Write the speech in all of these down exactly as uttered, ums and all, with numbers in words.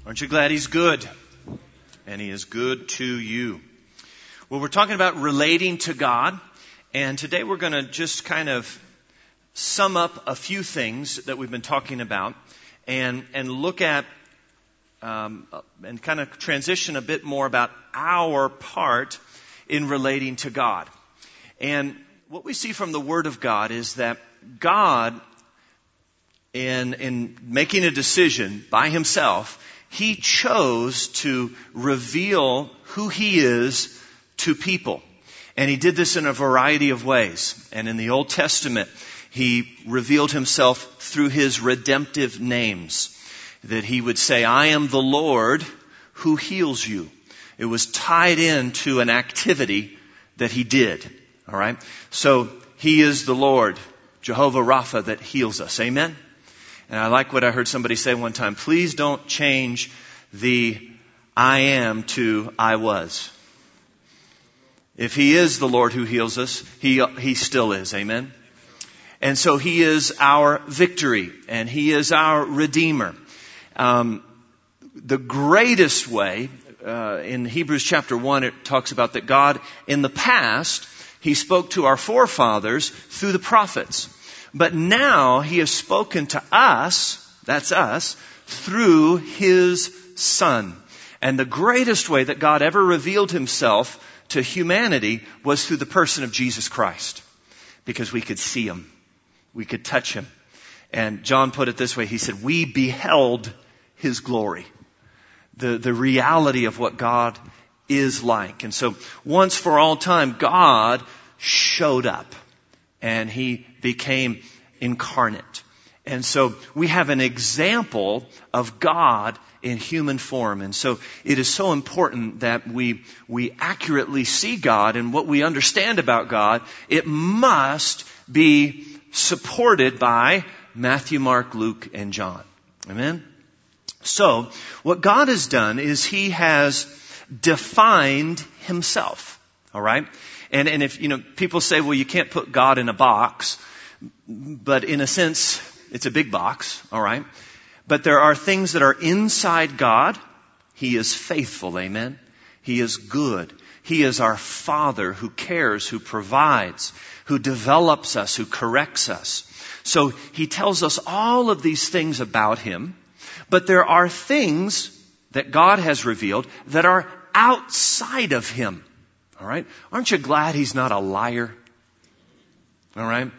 Aren't you glad He's good? And He is good to you. Well, we're talking about relating to God. And today we're going to just kind of sum up a few things that we've been talking about and, and look at um, and kind of transition a bit more about our part in relating to God. And what we see from the Word of God is that God, in, in making a decision by Himself, He chose to reveal who He is to people. And He did this in a variety of ways. And in the Old Testament, He revealed Himself through His redemptive names. That He would say, I am the Lord who heals you. It was tied into an activity that He did. All right? So, He is the Lord, Jehovah Rapha, that heals us. Amen? And I like what I heard somebody say one time. Please don't change the I am to I was. If He is the Lord who heals us, He, He still is. Amen? And so He is our victory, and He is our Redeemer. Um, the greatest way, uh, in Hebrews chapter one, it talks about that God, in the past, He spoke to our forefathers through the prophets. But now He has spoken to us, that's us, through His Son. And the greatest way that God ever revealed Himself to humanity was through the person of Jesus Christ. Because we could see Him. We could touch Him. And John put it this way. He said, we beheld His glory. The, the reality of what God is like. And so once for all time, God showed up. And He became incarnate. And so we have an example of God in human form. And so it is so important that we, we accurately see God, and what we understand about God, it must be supported by Matthew, Mark, Luke, and John. Amen? So what God has done is He has defined Himself. All right? And, and if, you know, people say, well, you can't put God in a box. But in a sense, it's a big box. All right? But there are things that are inside God. He is faithful. Amen? He is good. He is our Father who cares, who provides, who develops us, who corrects us. So He tells us all of these things about Him. But there are things that God has revealed that are outside of Him. All right? Aren't you glad He's not a liar? All right?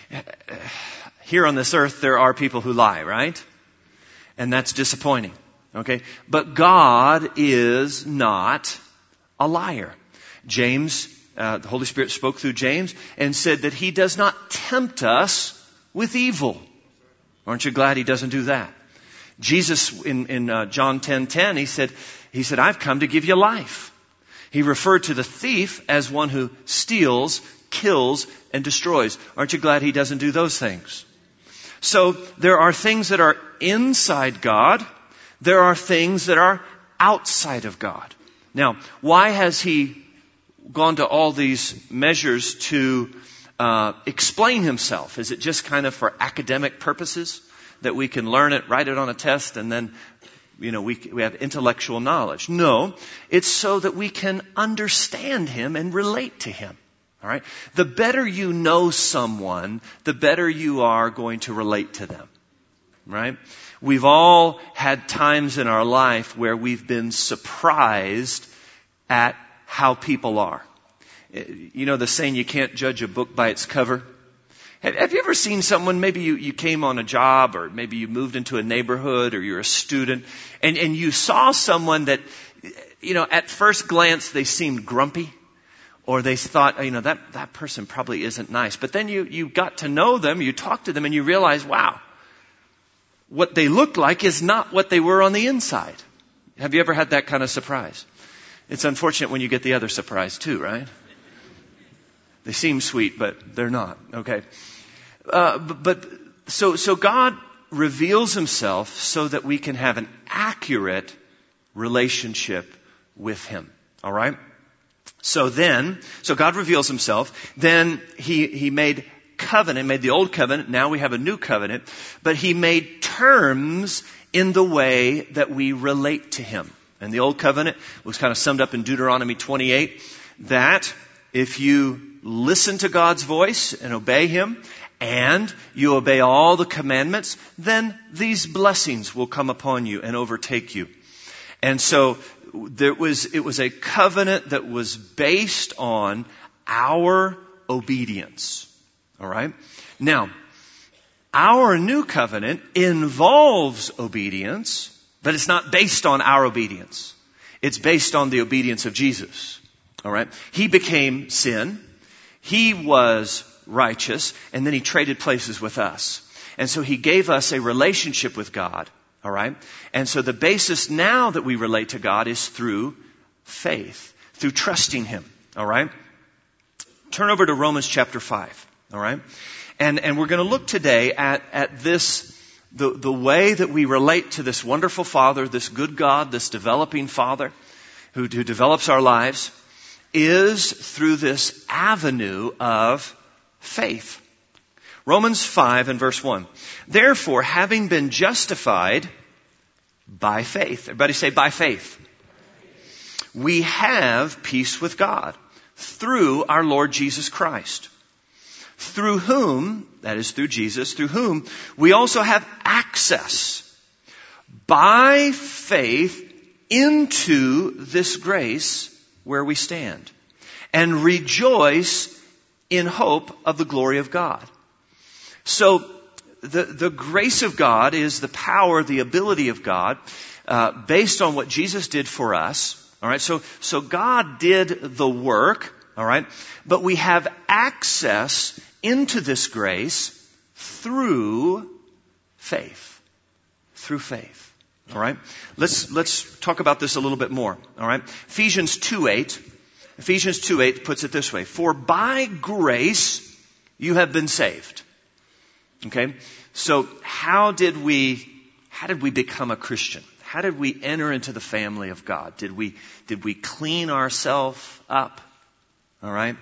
Here on this earth, there are people who lie, right? And that's disappointing. Okay? But God is not a liar. James, uh, the Holy Spirit spoke through James and said that He does not tempt us with evil. Aren't you glad He doesn't do that? Jesus, in, in uh, John ten ten, He said, He said, I've come to give you life. He referred to the thief as one who steals, kills, and destroys. Aren't you glad He doesn't do those things? So there are things that are inside God. There are things that are outside of God. Now, why has He gone to all these measures to uh, explain Himself? Is it just kind of for academic purposes that we can learn it, write it on a test, and then, you know, we, we have intellectual knowledge? No, it's so that we can understand Him and relate to Him. All right? The better you know someone, the better you are going to relate to them. Right? We've all had times in our life where we've been surprised at how people are. You know the saying, you can't judge a book by its cover? Have you ever seen someone, maybe you, you came on a job, or maybe you moved into a neighborhood, or you're a student, and, and you saw someone that, you know, at first glance they seemed grumpy, or they thought, you know, that, that person probably isn't nice. But then you, you got to know them, you talked to them, and you realize, wow, what they look like is not what they were on the inside. Have you ever had that kind of surprise? It's unfortunate when you get the other surprise too, right? They seem sweet, but they're not. Okay. Uh, but, but so, so God reveals Himself so that we can have an accurate relationship with Him. All right. So then, so God reveals Himself. Then He, He made covenant, made the old covenant, now we have a new covenant, but he made terms in the way that we relate to him. And the old covenant was kind of summed up in Deuteronomy twenty-eight, that if you listen to God's voice and obey him, and you obey all the commandments, then these blessings will come upon you and overtake you. And so there was, it was a covenant that was based on our obedience. All right? Now, our new covenant involves obedience, but it's not based on our obedience. It's based on the obedience of Jesus. All right? He became sin. He was righteous, and then he traded places with us. And so he gave us a relationship with God. All right? And so the basis now that we relate to God is through faith, through trusting him. All right? Turn over to Romans chapter five. All right? And and we're going to look today at at this, the the way that we relate to this wonderful Father, this good God, this developing Father who, who develops our lives, is through this avenue of faith. Romans five and verse one. Therefore, having been justified by faith. Everybody say by faith. We have peace with God through our Lord Jesus Christ. Through whom, that is through Jesus, through whom we also have access by faith into this grace where we stand, and rejoice in hope of the glory of God. So the, the grace of God is the power, the ability of God, uh, based on what Jesus did for us. All right. So, so God did the work. All right. But we have access into this grace through faith. Through faith. All right. Let's, let's talk about this a little bit more. All right. Ephesians two eight. Ephesians two eight puts it this way. For by grace you have been saved. Okay. So how did we, how did we become a Christian? How did we enter into the family of God? Did we, did we clean ourselves up? All right.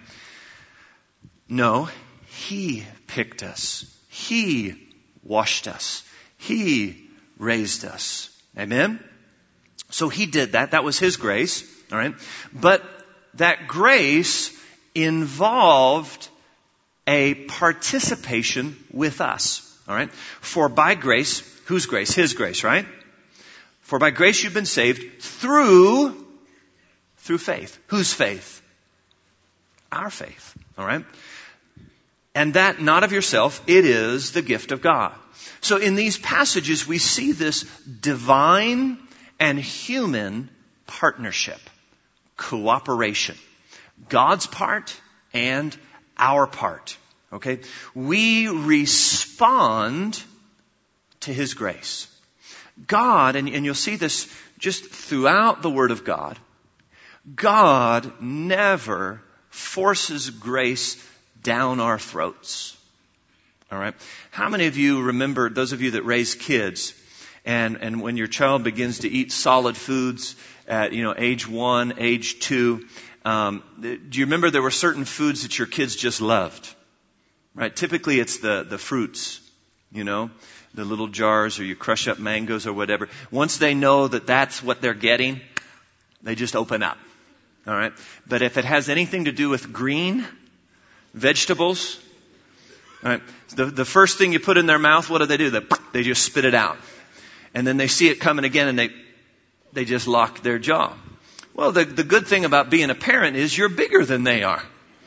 No, he picked us. He washed us. He raised us. Amen. So he did that. That was his grace. All right. But that grace involved a participation with us. All right. For by grace, whose grace? His grace, right? For by grace you've been saved through, through faith. Whose faith? Our faith. All right. And that not of yourself, it is the gift of God. So in these passages we see this divine and human partnership, cooperation. God's part and our part. Okay? We respond to his grace. God, and, and you'll see this just throughout the Word of God, God never forces grace down our throats. All right? How many of you remember, those of you that raise kids, and, and when your child begins to eat solid foods at, you know, age one, age two, um, do you remember there were certain foods that your kids just loved? Right? Typically it's the, the fruits, you know, the little jars, or you crush up mangoes or whatever. Once they know that that's what they're getting, they just open up. All right? But if it has anything to do with green vegetables, all right, the, the first thing you put in their mouth, what do they do? They, they just spit it out. And then they see it coming again and they, they just lock their jaw. Well, the, the good thing about being a parent is you're bigger than they are.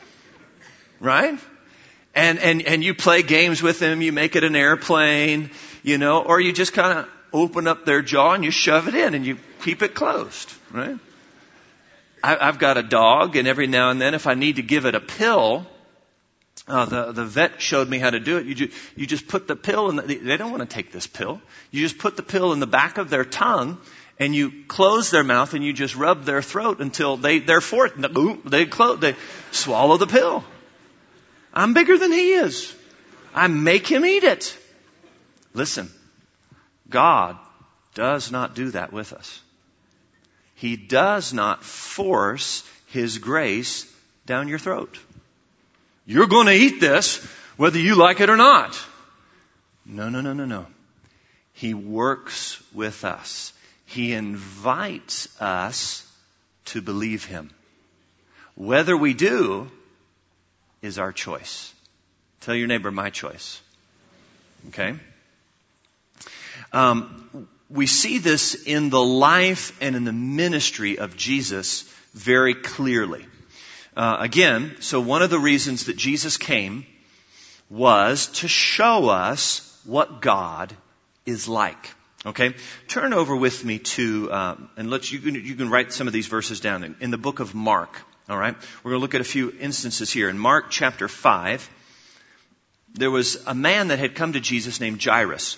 Right? And, and, and you play games with them, you make it an airplane, you know, or you just kind of open up their jaw and you shove it in and you keep it closed, right? I, I've got a dog, and every now and then if I need to give it a pill, uh, the, the vet showed me how to do it. You, ju- you just put the pill in the, they don't want to take this pill. You just put the pill in the back of their tongue and you close their mouth and you just rub their throat until they, they're for it. They close, they swallow the pill. I'm bigger than he is. I make him eat it. Listen, God does not do that with us. He does not force his grace down your throat. You're going to eat this, whether you like it or not. No, no, no, no, no. He works with us. He invites us to believe him. Whether we do is our choice. Tell your neighbor, my choice. Okay? Um, we see this in the life and in the ministry of Jesus very clearly. Uh, again, so one of the reasons that Jesus came was to show us what God is like. Okay? Turn over with me to, um, and let's, you can, you can write some of these verses down in, in the book of Mark. All right? We're going to look at a few instances here. In Mark chapter five, there was a man that had come to Jesus named Jairus.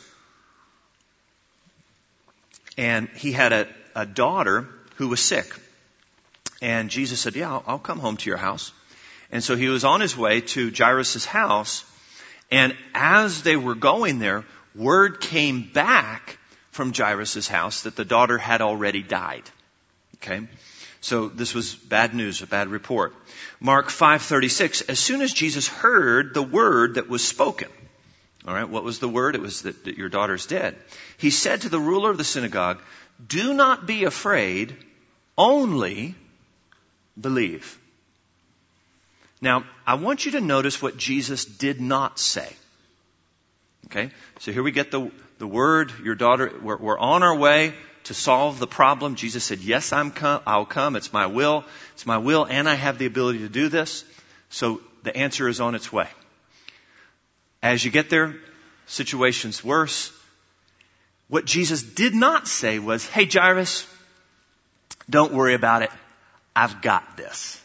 And he had a, a daughter who was sick. And Jesus said, yeah, I'll, I'll come home to your house. And so he was on his way to Jairus' house. And as they were going there, word came back from Jairus' house that the daughter had already died. Okay? So this was bad news, a bad report. Mark five thirty-six, as soon as Jesus heard the word that was spoken. All right, what was the word? It was that, that your daughter's dead. He said to the ruler of the synagogue, do not be afraid, only believe. Now, I want you to notice what Jesus did not say. Okay, so here we get the, the word, your daughter, we're, we're on our way to solve the problem. Jesus said, yes, I'm come, I'll come. It's my will. It's my will, and I have the ability to do this. So the answer is on its way. As you get there, situation's worse. What Jesus did not say was, hey, Jairus, don't worry about it. I've got this.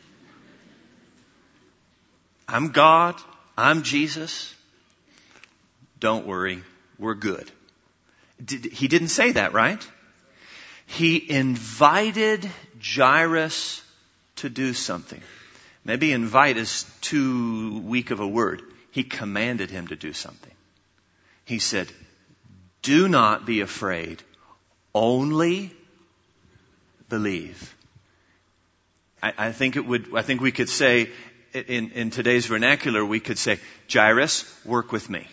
I'm God. I'm Jesus. Don't worry. We're good. Did, he didn't say that, right? He invited Jairus to do something. Maybe invite is too weak of a word. He commanded him to do something. He said, do not be afraid. Only believe. I, I think it would, I think we could say, in, in today's vernacular, we could say, Jairus, work with me.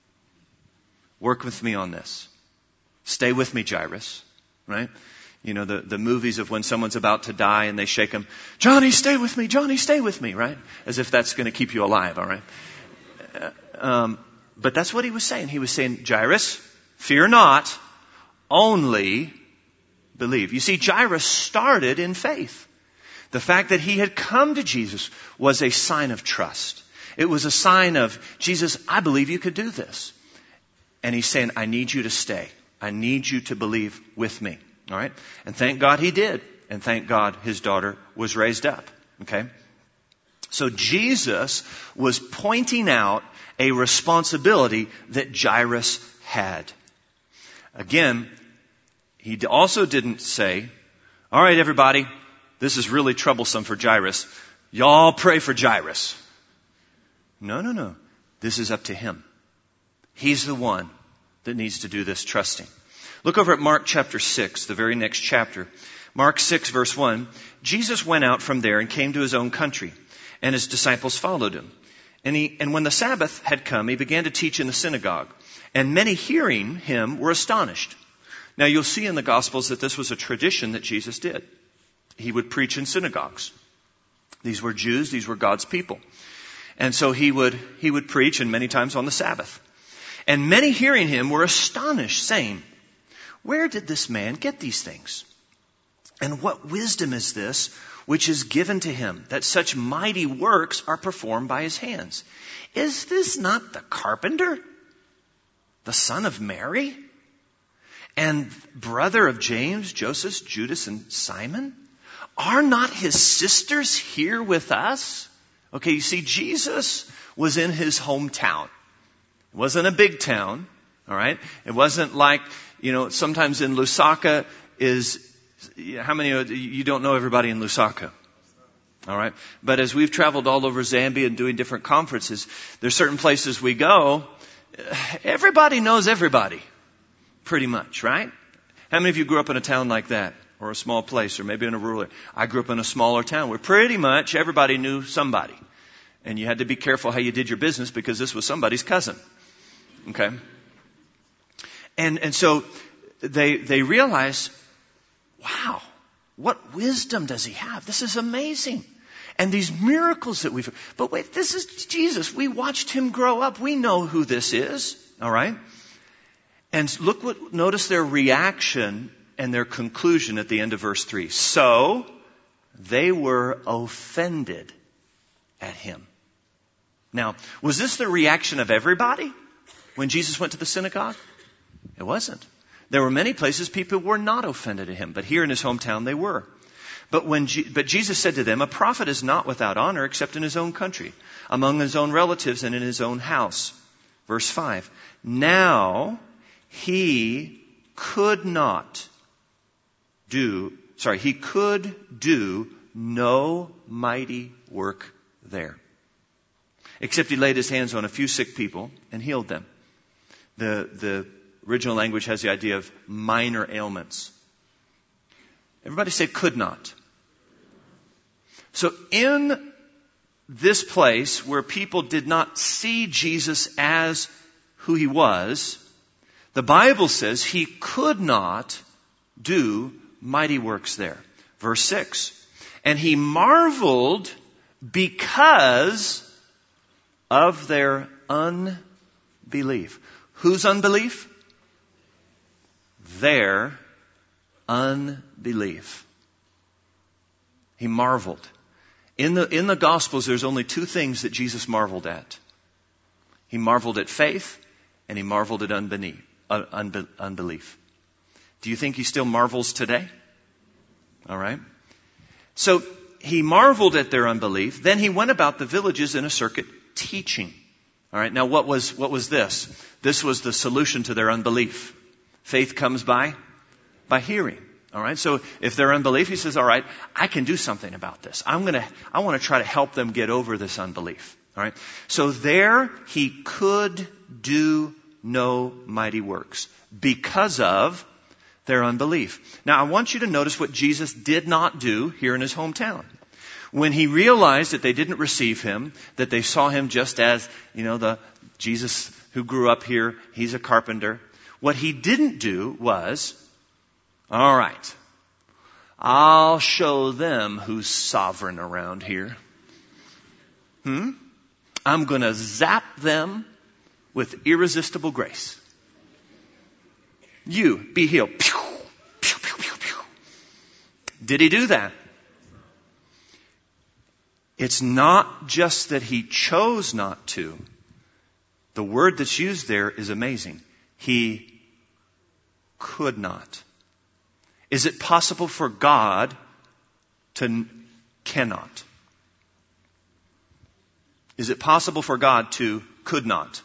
Work with me on this. Stay with me, Jairus. Right? You know, the, the movies of when someone's about to die and they shake them, Johnny, stay with me, Johnny, stay with me, right? As if that's going to keep you alive, all right? Uh, um, but that's what he was saying. He was saying, Jairus, fear not, only believe. You see, Jairus started in faith. The fact that he had come to Jesus was a sign of trust. It was a sign of, Jesus, I believe you could do this. And he's saying, I need you to stay. I need you to believe with me. All right? And thank God he did. And thank God his daughter was raised up. Okay? So Jesus was pointing out a responsibility that Jairus had. Again, he also didn't say, all right, everybody, this is really troublesome for Jairus. Y'all pray for Jairus. No, no, no. This is up to him. He's the one that needs to do this trusting. Look over at Mark chapter six, the very next chapter. Mark six verse one. Jesus went out from there and came to his own country, and his disciples followed him. And he, and when the Sabbath had come, he began to teach in the synagogue, and many hearing him were astonished. Now you'll see in the Gospels that this was a tradition that Jesus did. He would preach in synagogues. These were Jews, these were God's people. And so he would, he would preach, and many times on the Sabbath. And many hearing him were astonished, saying, where did this man get these things? And what wisdom is this which is given to him, that such mighty works are performed by his hands? Is this not the carpenter, the son of Mary, and brother of James, Joseph, Judas, and Simon? Are not his sisters here with us? Okay, you see, Jesus was in his hometown. It wasn't a big town, all right? It wasn't like, you know, sometimes in Lusaka is, how many of you don't know everybody in Lusaka? All right? But as we've traveled all over Zambia and doing different conferences, there's certain places we go, everybody knows everybody, pretty much, right? How many of you grew up in a town like that? Or a small place, or maybe in a rural area? I grew up in a smaller town where pretty much everybody knew somebody. And you had to be careful how you did your business because this was somebody's cousin. Okay? And, and so they, they realize, wow, what wisdom does he have? This is amazing. And these miracles that we've, but wait, this is Jesus. We watched him grow up. We know who this is. All right? And look what, notice their reaction and their conclusion at the end of verse three. So they were offended at him. Now, was this the reaction of everybody when Jesus went to the synagogue? It wasn't. There were many places people were not offended at him, but here in his hometown they were. But when G- but Jesus said to them, a prophet is not without honor except in his own country, among his own relatives and in his own house. Verse five. Now he could not do, sorry, he could do no mighty work there, except he laid his hands on a few sick people and healed them. The, the original language has the idea of minor ailments. Everybody say could not. So in this place where people did not see Jesus as who he was, the Bible says he could not do mighty works there. Verse six. And he marveled because of their unbelief. Whose unbelief? Their unbelief. He marveled. In the, in the Gospels, there's only two things that Jesus marveled at. He marveled at faith and he marveled at unbelief. Uh, unbe- unbelief. Do you think he still marvels today? All right. So he marveled at their unbelief. Then he went about the villages in a circuit teaching. All right. Now what was, what was this? This was the solution to their unbelief. Faith comes by, by hearing. All right. So if their unbelief, he says, all right, I can do something about this. I'm going to, I want to try to help them get over this unbelief. All right. So there he could do no mighty works because of their unbelief. Now I want you to notice what Jesus did not do here in his hometown. When he realized that they didn't receive him, that they saw him just as, you know, the Jesus who grew up here, he's a carpenter. What he didn't do was, all right, I'll show them who's sovereign around here. Hmm? I'm going to zap them with irresistible grace. You, be healed. Pew, pew, pew, pew, pew. Did he do that? It's not just that he chose not to. The word that's used there is amazing. He could not. Is it possible for God to cannot? Is it possible for God to could not?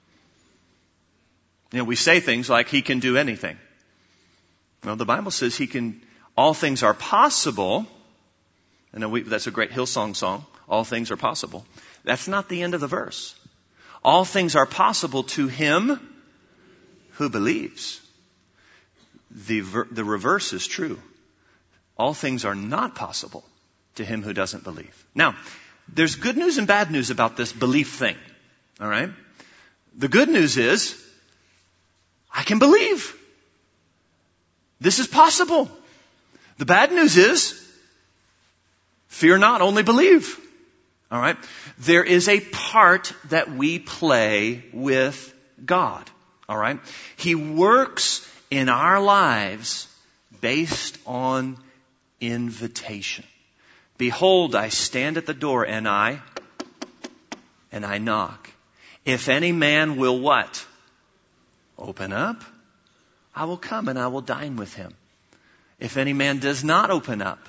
You know, we say things like he can do anything. Well, the Bible says he can, all things are possible. I know we, that's a great Hillsong song. All things are possible. That's not the end of the verse. All things are possible to him who believes. The, the reverse is true. All things are not possible to him who doesn't believe. Now, there's good news and bad news about this belief thing. All right? The good news is, I can believe. This is possible. The bad news is, fear not, only believe. All right? There is a part that we play with God. All right? He works in our lives based on invitation. Behold, I stand at the door and I, and I knock. If any man will what? Open up. I will come and I will dine with him. If any man does not open up,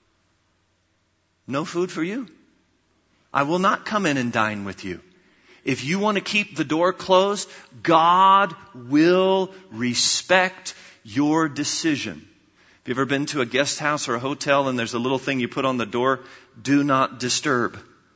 no food for you. I will not come in and dine with you. If you want to keep the door closed, God will respect your decision. Have you ever been to a guest house or a hotel and there's a little thing you put on the door? Do not disturb.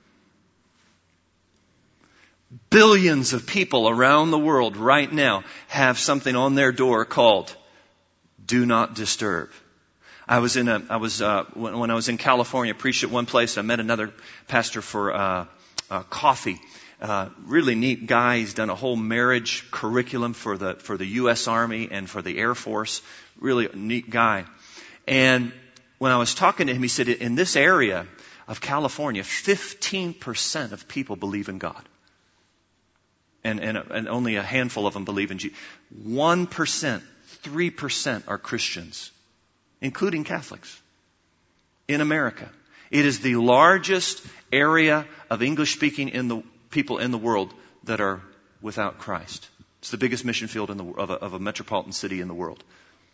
Billions of people around the world right now have something on their door called Do Not Disturb. I was in a, I was, uh, when, when I was in California, preached at one place. I met another pastor for, uh, uh, Coffee. Uh, really neat guy. He's done a whole marriage curriculum for the for the U S Army and for the Air Force. Really neat guy. And when I was talking to him, he said, in this area of California, fifteen percent of people believe in God. And, and, and only a handful of them believe in Jesus. one percent, three percent are Christians, including Catholics, in America. It is the largest area of English speaking in the people in the world that are without Christ. It's the biggest mission field in the, of, a, of a metropolitan city in the world.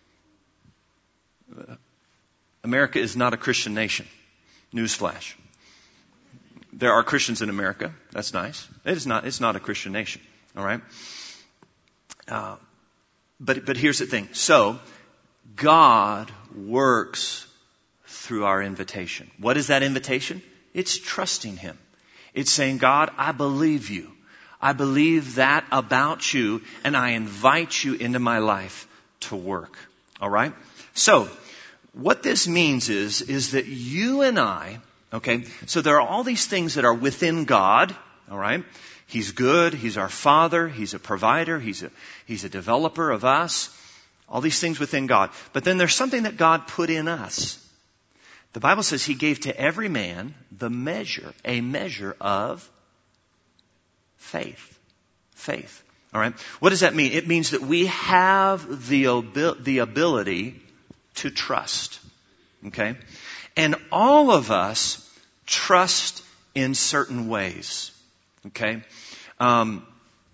America is not a Christian nation. Newsflash. There are Christians in America. That's nice. It is not. It's not a Christian nation. All right. Uh, but but here's the thing. So God works through our invitation. What is that invitation? It's trusting Him. It's saying, God, I believe you. I believe that about you, and I invite you into my life to work. All right? So, what this means is, is that you and I, okay, so there are all these things that are within God, all right? He's good, He's our Father, He's a provider, He's a, He's a developer of us, all these things within God. But then there's something that God put in us. The Bible says He gave to every man the measure, a measure of faith. Faith. All right? What does that mean? It means that we have the, abil- the ability to trust. Okay? And all of us trust in certain ways. Okay? Um,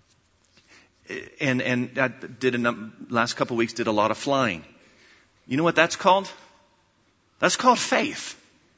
and, and I did a num- last couple of weeks did a lot of flying. You know what that's called? That's called faith.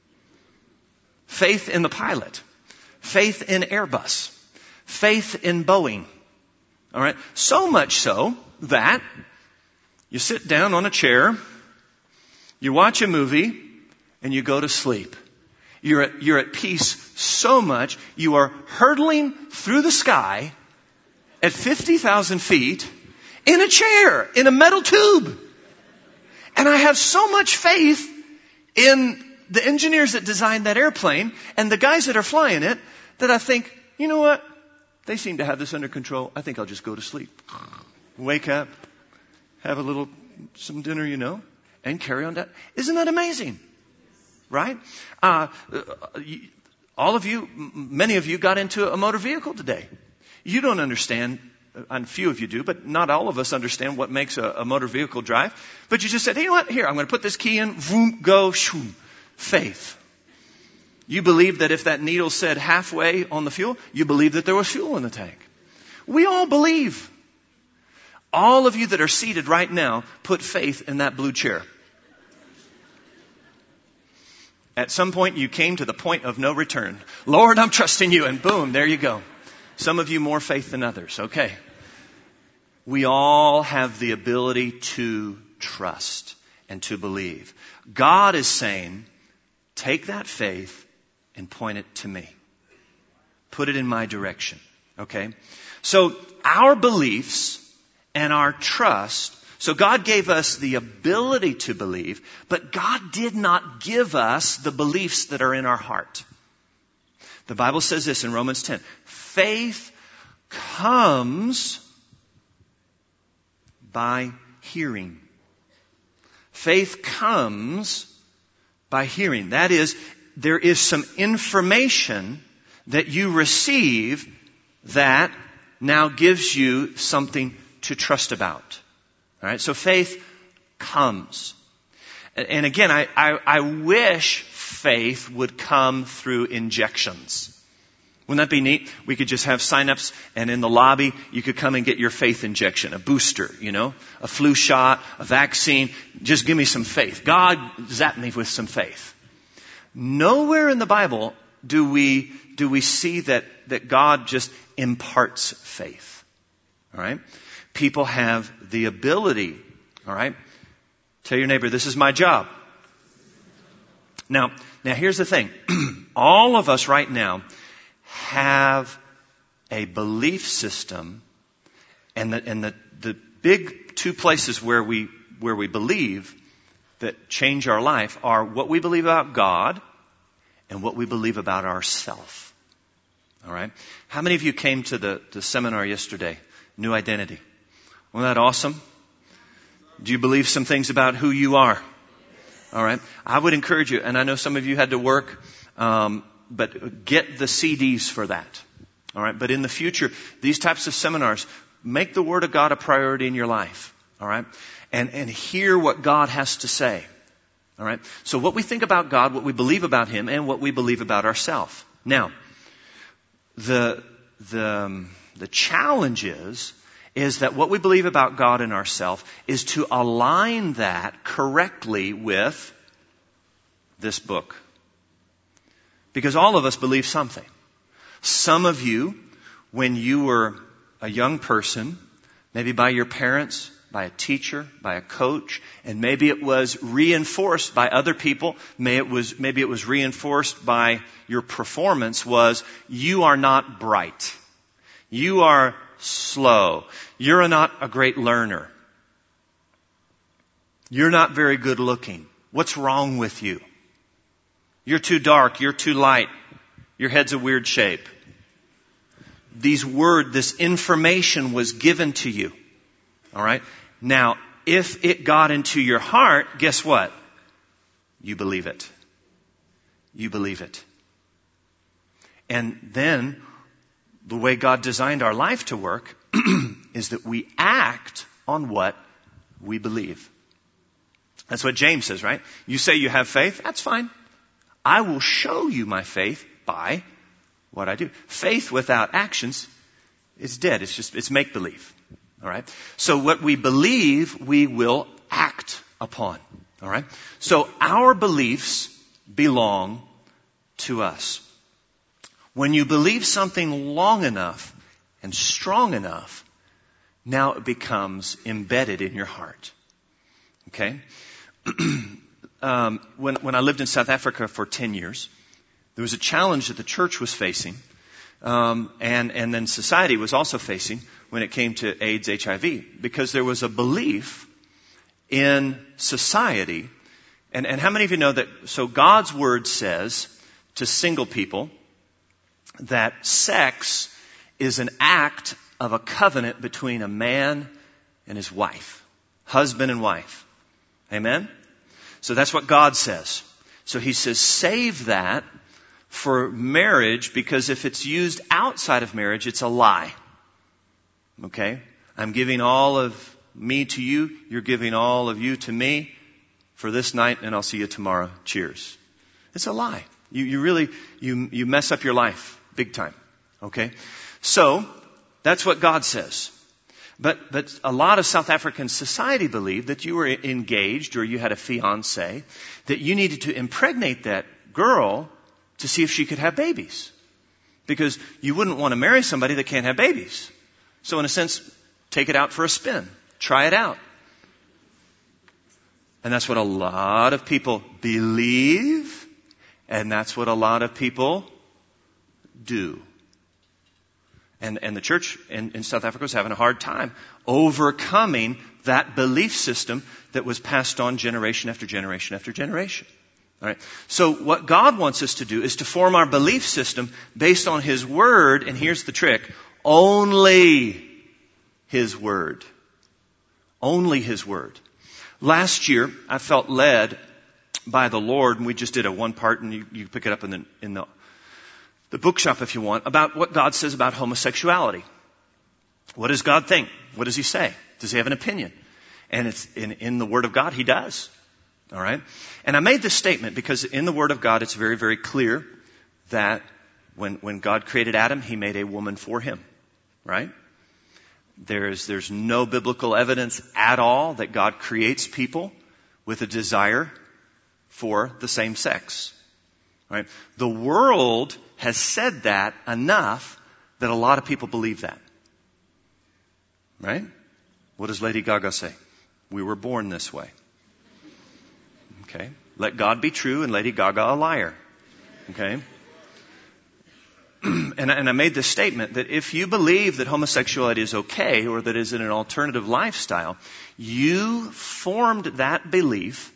Faith in the pilot. Faith in Airbus. Faith in Boeing. All right? So much so that you sit down on a chair, you watch a movie, and you go to sleep. You're at, you're at peace so much, you are hurtling through the sky at fifty thousand feet in a chair, in a metal tube. And I have so much faith in the engineers that designed that airplane and the guys that are flying it that I think, you know what? They seem to have this under control. I think I'll just go to sleep. Wake up, have a little, some dinner, you know, and carry on. That. Isn't that amazing? Right? Uh, all of you, many of you got into a motor vehicle today. You don't understand, and few of you do, but not all of us understand what makes a, a motor vehicle drive. But you just said, hey, you know what? Here, I'm going to put this key in, vroom, go, shoo. Faith. You believe that if that needle said halfway on the fuel, you believe that there was fuel in the tank. We all believe. All of you that are seated right now, put faith in that blue chair. At some point, you came to the point of no return. Lord, I'm trusting you. And boom, there you go. Some of you more faith than others. Okay. We all have the ability to trust and to believe. God is saying, take that faith and point it to me. Put it in my direction. Okay? So our beliefs and our trust, so God gave us the ability to believe, but God did not give us the beliefs that are in our heart. The Bible says this in Romans ten. Faith comes by hearing. Faith comes by hearing. That is, there is some information that you receive that now gives you something to trust about. All right? So faith comes. And again, I, I, I wish faith would come through injections. Wouldn't that be neat? We could just have sign-ups, and in the lobby, you could come and get your faith injection, a booster, you know, a flu shot, a vaccine. Just give me some faith. God, zap me with some faith. Nowhere in the Bible do we do we see that that God just imparts faith. All right? People have the ability, all right? Tell your neighbor, this is my job. Now, now here's the thing. All of us right now have a belief system, and the and the, the big two places where we where we believe that change our life are what we believe about God and what we believe about ourselves. All right. How many of you came to the, the seminar yesterday? New Identity. Wasn't that awesome? Do you believe some things about who you are? All right. I would encourage you, and I know some of you had to work, um, but get the C Ds for that. All right. But in the future, these types of seminars, make the Word of God a priority in your life. All right. And, and hear what God has to say. All right. So what we think about God, what we believe about Him, and what we believe about ourselves. Now, the, the, um, the challenge is, is that what we believe about God and ourselves is to align that correctly with this book. Because all of us believe something. Some of you, when you were a young person, maybe by your parents, by a teacher, by a coach, and maybe it was reinforced by other people, maybe it was, maybe it was reinforced by your performance, was you are not bright. You are slow. You're not a great learner. You're not very good looking. What's wrong with you? You're too dark. You're too light. Your head's a weird shape. These words, this information was given to you. All right? Now, if it got into your heart, guess what? You believe it. You believe it. And then, the way God designed our life to work is that we act on what we believe. That's what James says, right? You say you have faith, that's fine. I will show you my faith by what I do. Faith without actions is dead. It's just, it's make-believe. All right? So what we believe, we will act upon. All right? So our beliefs belong to us. When you believe something long enough and strong enough, now it becomes embedded in your heart. Okay? um, when, when I lived in South Africa for ten years, there was a challenge that the church was facing, um, and, and then society was also facing when it came to AIDS, H I V, because there was a belief in society. And, and how many of you know that, so God's Word says to single people that sex is an act of a covenant between a man and his wife. Husband and wife. Amen? So that's what God says. So He says, save that for marriage, because if it's used outside of marriage, it's a lie. Okay? I'm giving all of me to you. You're giving all of you to me for this night, and I'll see you tomorrow. Cheers. It's a lie. You, you really, you, you mess up your life big time. Okay? So, that's what God says. But, but a lot of South African society believed that you were engaged or you had a fiancé, that you needed to impregnate that girl to see if she could have babies. Because you wouldn't want to marry somebody that can't have babies. So in a sense, take it out for a spin. Try it out. And that's what a lot of people believe. And that's what a lot of people do. And, and the church in, in South Africa was having a hard time overcoming that belief system that was passed on generation after generation after generation. All right. So what God wants us to do is to form our belief system based on His Word. And here's the trick. Only His Word. Only His Word. Last year, I felt led by the Lord, and we just did a one part, and you, you pick it up in the, in the, the bookshop if you want, about what God says about homosexuality. What does God think? What does He say? Does He have an opinion? And it's in, in the Word of God, He does. All right? And I made this statement because in the Word of God, it's very, very clear that when, when God created Adam, He made a woman for him. Right? There's, there's no biblical evidence at all that God creates people with a desire for the same sex. Right? The world has said that enough that a lot of people believe that. Right? What does Lady Gaga say? We were born this way. Okay? Let God be true and Lady Gaga a liar. Okay? and, and I made this statement that if you believe that homosexuality is okay or that it is an alternative lifestyle, you formed that belief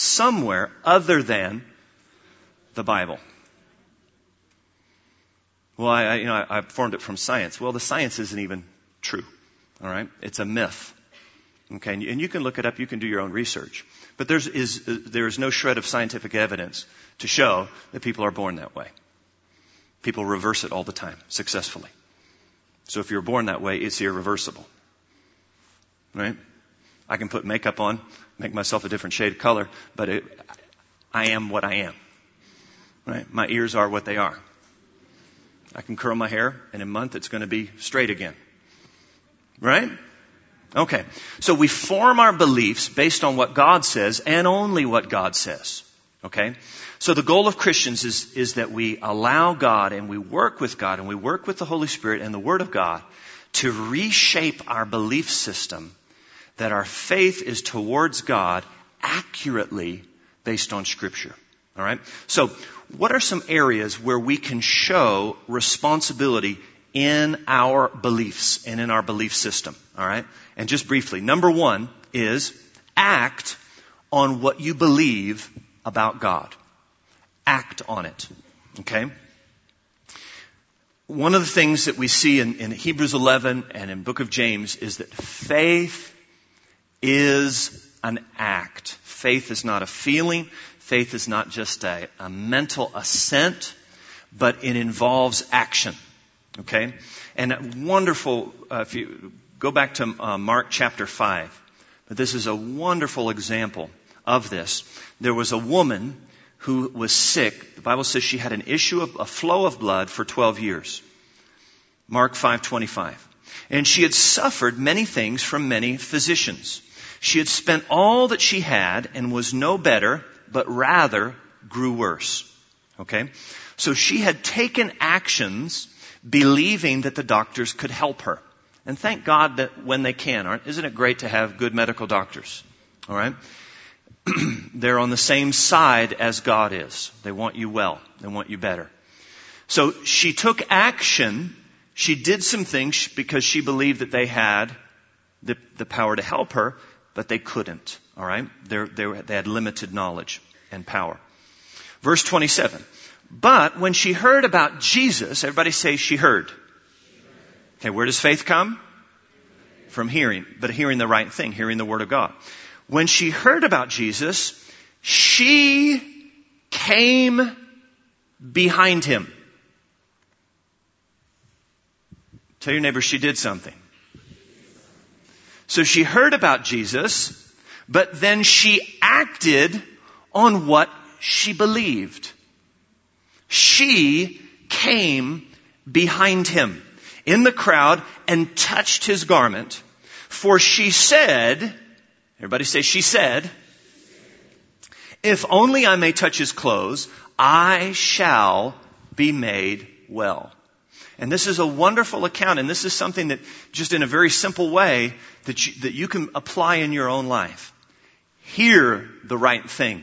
somewhere other than the Bible. Well, I, I you know, I, I formed it from science. Well, the science isn't even true. All right? It's a myth. Okay? And you, and you can look it up. You can do your own research. But there's, is, uh, there is no shred of scientific evidence to show that people are born that way. People reverse it all the time, successfully. So if you're born that way, it's irreversible. Right? I can put makeup on, make myself a different shade of color, but it, I am what I am. Right? My ears are what they are. I can curl my hair, and in a month it's going to be straight again. Right? Okay. So we form our beliefs based on what God says and only what God says. Okay? So the goal of Christians is, is that we allow God and we work with God and we work with the Holy Spirit and the Word of God to reshape our belief system, that our faith is towards God accurately based on Scripture. All right? So what are some areas where we can show responsibility in our beliefs and in our belief system? All right? And just briefly, number one is act on what you believe about God. Act on it. Okay? One of the things that we see in, in Hebrews eleven and in book of James is that faith is an act. Faith is not a feeling. Faith is not just a, a mental assent, but it involves action. Okay? And a wonderful, uh, if you go back to uh, Mark chapter five, but this is a wonderful example of this. There was a woman who was sick. The Bible says she had an issue of a flow of blood for twelve years. Mark five twenty-five. And she had suffered many things from many physicians. She had spent all that she had and was no better, but rather grew worse. Okay? So she had taken actions believing that the doctors could help her. And thank God that when they can, aren't, isn't it great to have good medical doctors? All right? They're on the same side as God is. They want you well. They want you better. So she took action. She did some things because she believed that they had the, the power to help her, but they couldn't. All right? They're, they're, they had limited knowledge and power. Verse twenty-seven. But when she heard about Jesus, everybody say she heard. Okay, where does faith come? From hearing, but hearing the right thing, hearing the Word of God. When she heard about Jesus, she came behind him. Tell your neighbor she did something. So she heard about Jesus, but then she acted on what she believed. She came behind him in the crowd and touched his garment. For she said, everybody say she said, if only I may touch his clothes, I shall be made well. And this is a wonderful account, and this is something that just in a very simple way that you, that you can apply in your own life. Hear the right thing.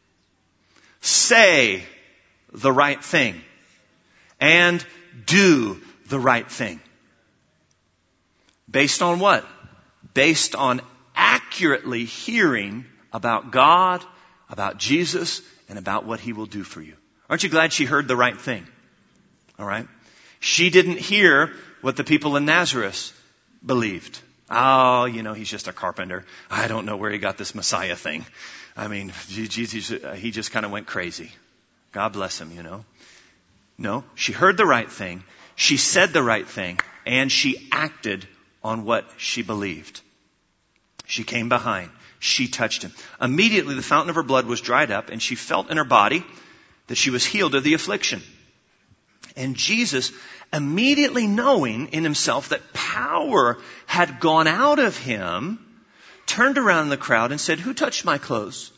Say the right thing. And do the right thing. Based on what? Based on accurately hearing about God, about Jesus, and about what He will do for you. Aren't you glad she heard the right thing? All right? She didn't hear what the people in Nazareth believed. Oh, you know, he's just a carpenter. I don't know where he got this Messiah thing. I mean, Jesus, he just kind of went crazy. God bless him, you know. No, she heard the right thing. She said the right thing. And she acted on what she believed. She came behind. She touched him. Immediately the fountain of her blood was dried up, and she felt in her body that she was healed of the affliction. And Jesus, immediately knowing in himself that power had gone out of him, turned around in the crowd and said, who touched my clothes?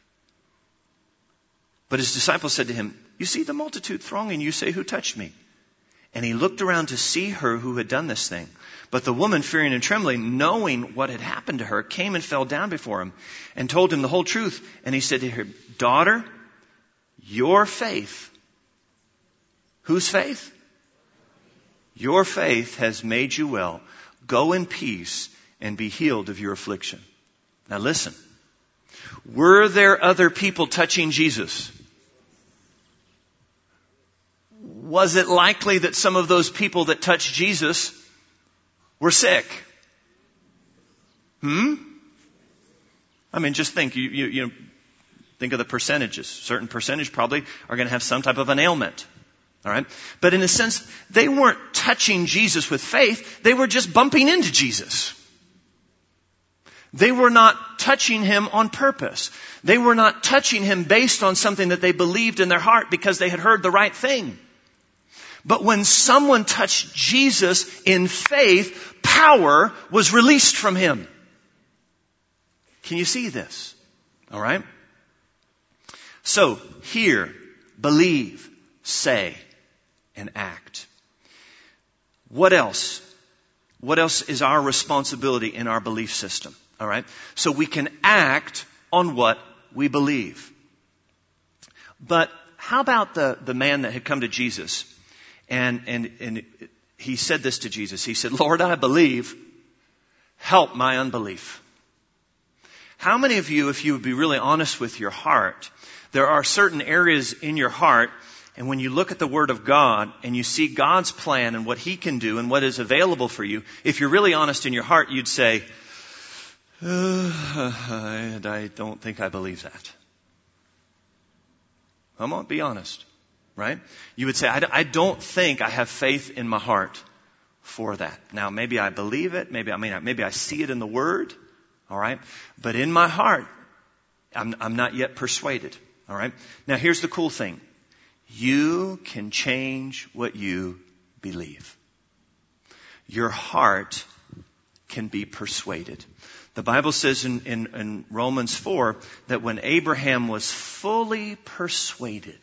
But his disciples said to him, you see the multitude thronging, you say, who touched me? And he looked around to see her who had done this thing. But the woman, fearing and trembling, knowing what had happened to her, came and fell down before him and told him the whole truth. And he said to her, daughter, your faith. Whose faith? Your faith has made you well. Go in peace and be healed of your affliction. Now listen. Were there other people touching Jesus? was it likely that some of those people that touched Jesus were sick? Hmm? I mean, just think, you, you, you know, think of the percentages. Certain percentage probably are going to have some type of an ailment. All right? But in a sense, they weren't touching Jesus with faith. They were just bumping into Jesus. They were not touching him on purpose. They were not touching him based on something that they believed in their heart because they had heard the right thing. But when someone touched Jesus in faith, power was released from him. Can you see this? All right? So, hear, believe, say, and act. What else? What else is our responsibility in our belief system? All right? So we can act on what we believe. But how about the, the man that had come to Jesus and, and, and he said this to Jesus. He said, Lord, I believe. Help my unbelief. How many of you, if you would be really honest with your heart, there are certain areas in your heart, and when you look at the Word of God and you see God's plan and what He can do and what is available for you, if you're really honest in your heart, you'd say, uh, I don't think I believe that. Come on, be honest, right? You would say, I don't think I have faith in my heart for that. Now, maybe I believe it. Maybe I mean, maybe I see it in the Word. All right. But in my heart, I'm, I'm not yet persuaded. All right. Now, here's the cool thing. You can change what you believe. Your heart can be persuaded. The Bible says in, in, in Romans four that when Abraham was fully persuaded,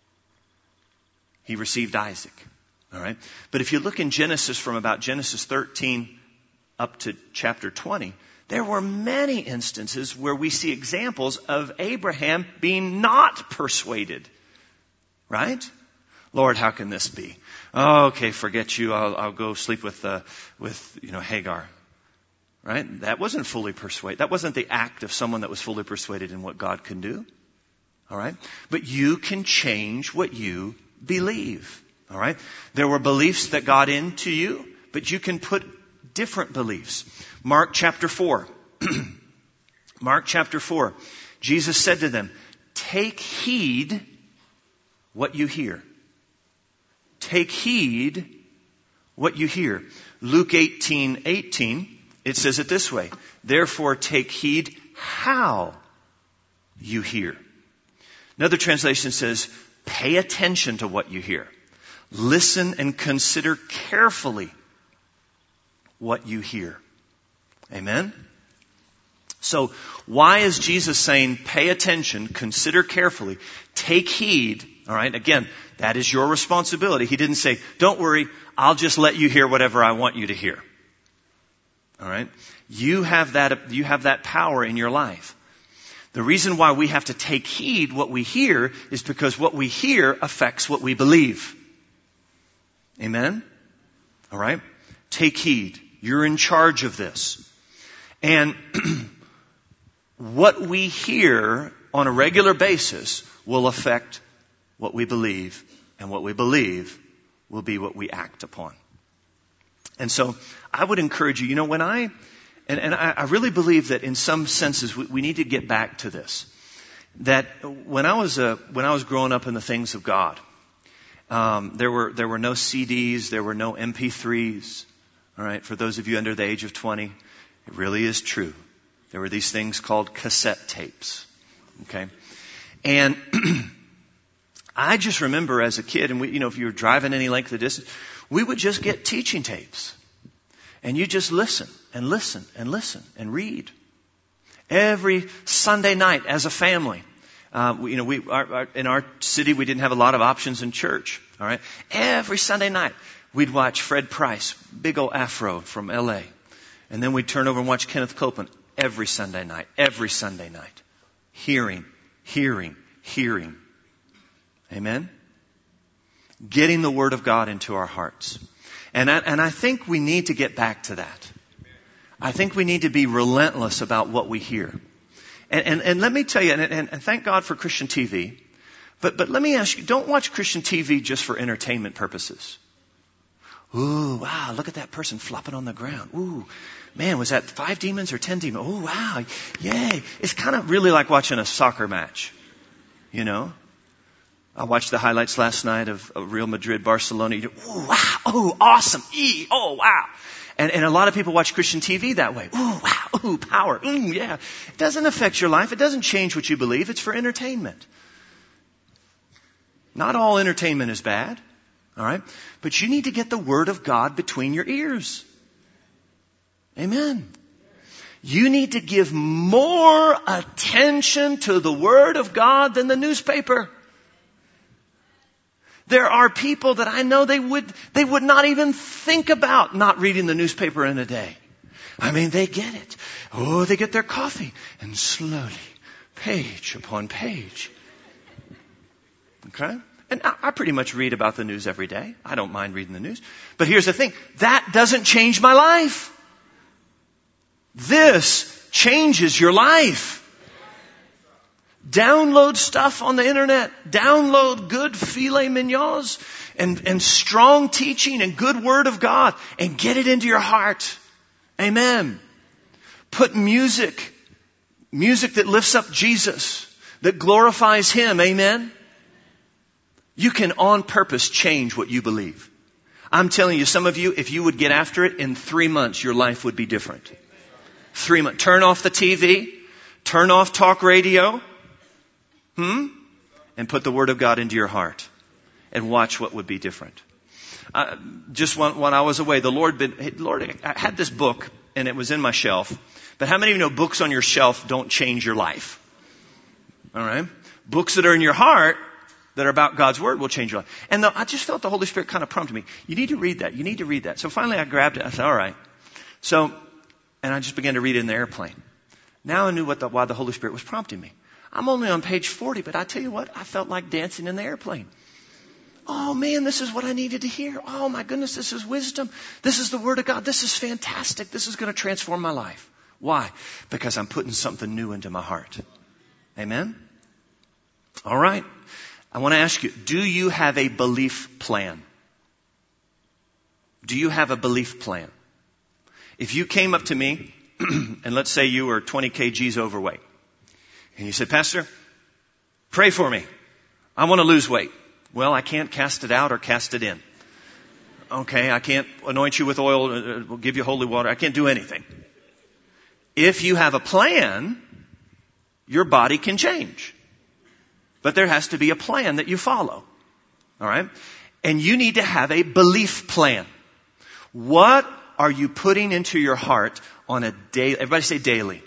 he received Isaac. All right. But if you look in Genesis from about Genesis thirteen up to chapter twenty, there were many instances where we see examples of Abraham being not persuaded. Right? Lord, how can this be? Oh, okay, forget you. I'll, I'll go sleep with, uh, with, you know, Hagar. Right? That wasn't fully persuaded. That wasn't the act of someone that was fully persuaded in what God can do. All right? But you can change what you believe. All right? There were beliefs that got into you, but you can put different beliefs. Mark chapter four. Mark chapter four. Jesus said to them, take heed what you hear. Take heed what you hear. Luke eighteen eighteen, it says it this way. Therefore take heed how you hear. Another translation says, pay attention to what you hear. Listen and consider carefully what you hear. Amen? So, why is Jesus saying, pay attention, consider carefully, take heed? All right, again, that is your responsibility. He didn't say, don't worry, I'll just let you hear whatever I want you to hear. All right? You have that, you have that power in your life. The reason why we have to take heed what we hear is because what we hear affects what we believe. Amen? All right? Take heed. You're in charge of this. And what we hear on a regular basis will affect what we believe, and what we believe will be what we act upon. And so I would encourage you, you know, when I, and, and I, I really believe that in some senses we, we need to get back to this. That when I was, uh, when I was growing up in the things of God, um, there were, there were no C Ds, there were no M P threes. All right, for those of you under the age of twenty, it really is true. There were these things called cassette tapes. Okay? And I just remember as a kid, and we, you know, if you were driving any length of distance, we would just get teaching tapes. And you just listen and listen and listen and read. Every Sunday night as a family, uh, we, you know, we, our, our, in our city, we didn't have a lot of options in church. All right? Every Sunday night, we'd watch Fred Price, big old afro from L A. And then we'd turn over and watch Kenneth Copeland every Sunday night, every Sunday night. Hearing, hearing, hearing. Amen? Getting the Word of God into our hearts. And I, and I think we need to get back to that. I think we need to be relentless about what we hear. And, and, and let me tell you, and, and, and thank God for Christian T V, But, but let me ask you, don't watch Christian T V just for entertainment purposes. Ooh, wow, look at that person flopping on the ground. Ooh, man, was that five demons or ten demons? Ooh, wow, yay. It's kind of really like watching a soccer match, you know? I watched the highlights last night of, of Real Madrid, Barcelona. You do, ooh, wow, ooh, awesome, ee, oh, wow. And, and a lot of people watch Christian T V that way. Ooh, wow, ooh, power, ooh, yeah. It doesn't affect your life. It doesn't change what you believe. It's for entertainment. Not all entertainment is bad. All right? But you need to get the Word of God between your ears. Amen. You need to give more attention to the Word of God than the newspaper. There are people that I know they would, they would not even think about not reading the newspaper in a day. I mean, they get it. Oh, they get their coffee and slowly, page upon page. Okay? And I pretty much read about the news every day. I don't mind reading the news. But here's the thing. That doesn't change my life. This changes your life. Download stuff on the internet. Download good filet mignons and, and strong teaching and good Word of God and get it into your heart. Amen. Put music, music that lifts up Jesus, that glorifies Him. Amen. You can on purpose change what you believe. I'm telling you, some of you, if you would get after it, in three months, your life would be different. Three months. Turn off the T V. Turn off talk radio. Hmm? And put the Word of God into your heart. And watch what would be different. Uh, just when, when I was away, the Lord, been, Lord, I had this book, and it was in my shelf. But how many of you know books on your shelf don't change your life? All right? Books that are in your heart, that are about God's Word, will change your life. And the, I just felt the Holy Spirit kind of prompted me. You need to read that. You need to read that. So finally I grabbed it. I said, all right. So, and I just began to read it in the airplane. Now I knew what the, why the Holy Spirit was prompting me. I'm only on page forty, but I tell you what, I felt like dancing in the airplane. Oh man, this is what I needed to hear. Oh my goodness, this is wisdom. This is the Word of God. This is fantastic. This is going to transform my life. Why? Because I'm putting something new into my heart. Amen? All right. I want to ask you, do you have a belief plan? Do you have a belief plan? If you came up to me, and let's say you were twenty kilograms overweight, and you said, Pastor, pray for me. I want to lose weight. Well, I can't cast it out or cast it in. Okay, I can't anoint you with oil, uh, give you holy water. I can't do anything. If you have a plan, your body can change. But there has to be a plan that you follow. All right? And you need to have a belief plan. What are you putting into your heart on a daily? Everybody say daily.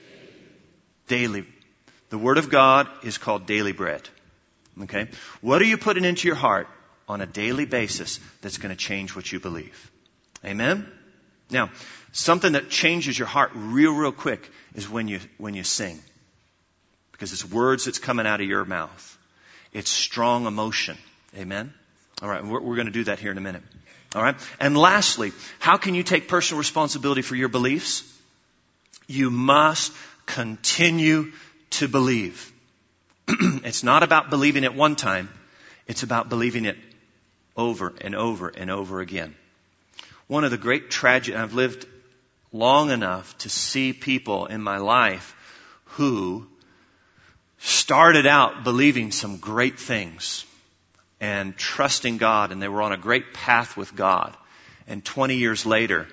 Daily. The Word of God is called daily bread. Okay? What are you putting into your heart on a daily basis that's going to change what you believe? Amen? Now, something that changes your heart real, real quick is when you, when you sing. Because it's words that's coming out of your mouth. It's strong emotion. Amen? All right, we're, we're going to do that here in a minute. All right? And lastly, how can you take personal responsibility for your beliefs? You must continue to believe. It's not about believing it one time. It's about believing it over and over and over again. One of the great tragedies, I've lived long enough to see people in my life who started out believing some great things and trusting God, and they were on a great path with God. And twenty years later,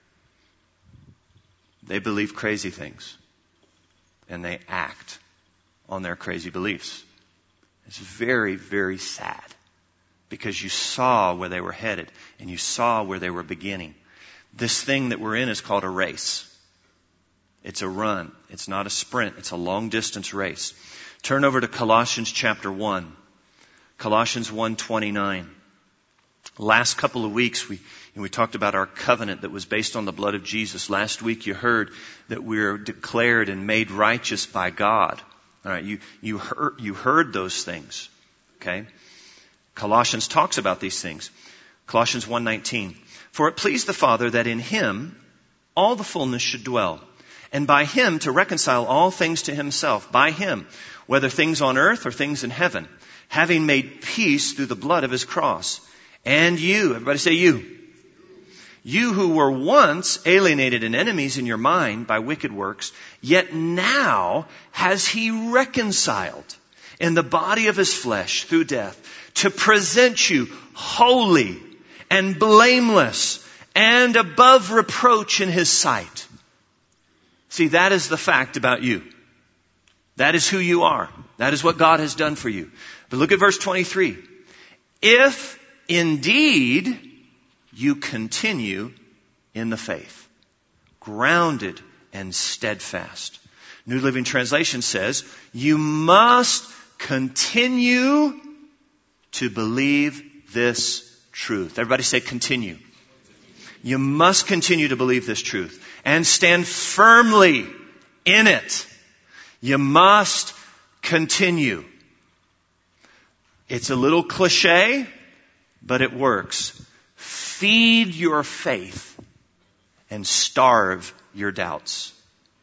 they believe crazy things. And they act on their crazy beliefs. It's very, very sad. Because you saw where they were headed, and you saw where they were beginning. This thing that we're in is called a race. It's a run. It's not a sprint. It's a long distance race. Turn over to Colossians chapter one. Colossians one twenty-nine. Last couple of weeks we we talked about our covenant that was based on the blood of Jesus. Last week you heard that we're declared and made righteous by God. All right, you you heard you heard those things. Okay? Colossians talks about these things. Colossians one nineteen. For it pleased the Father that in Him all the fullness should dwell, and by him to reconcile all things to himself, by him, whether things on earth or things in heaven, having made peace through the blood of his cross. And you, everybody say you. You who were once alienated and enemies in your mind by wicked works, yet now has he reconciled in the body of his flesh through death to present you holy and blameless and above reproach in his sight. See, that is the fact about you. That is who you are. That is what God has done for you. But look at verse twenty-three. If indeed you continue in the faith, grounded and steadfast. New Living Translation says, you must continue to believe this truth. Everybody say continue. You must continue to believe this truth and stand firmly in it. You must continue. It's a little cliche, but it works. Feed your faith and starve your doubts.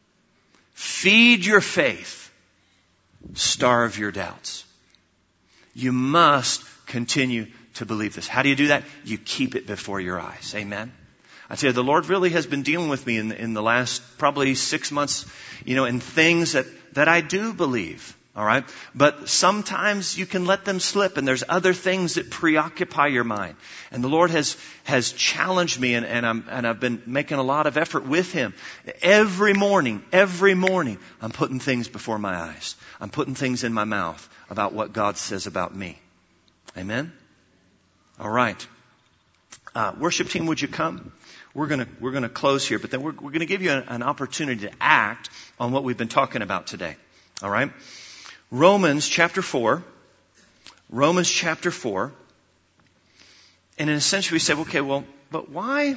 Feed your faith. Starve your doubts. You must continue to believe this. How do you do that? You keep it before your eyes. Amen. I tell you, the Lord really has been dealing with me in the, in the last probably six months, you know, in things that, that I do believe. All right. But sometimes you can let them slip, and there's other things that preoccupy your mind. And the Lord has, has challenged me, and, and I'm, and I've been making a lot of effort with him. Every morning, every morning, I'm putting things before my eyes. I'm putting things in my mouth about what God says about me. Amen. All right. Uh, worship team, would you come? We're gonna, we're gonna close here, but then we're, we're gonna give you an, an opportunity to act on what we've been talking about today. All right. Romans chapter four. Romans chapter four. And in a sense we say, okay, well, but why,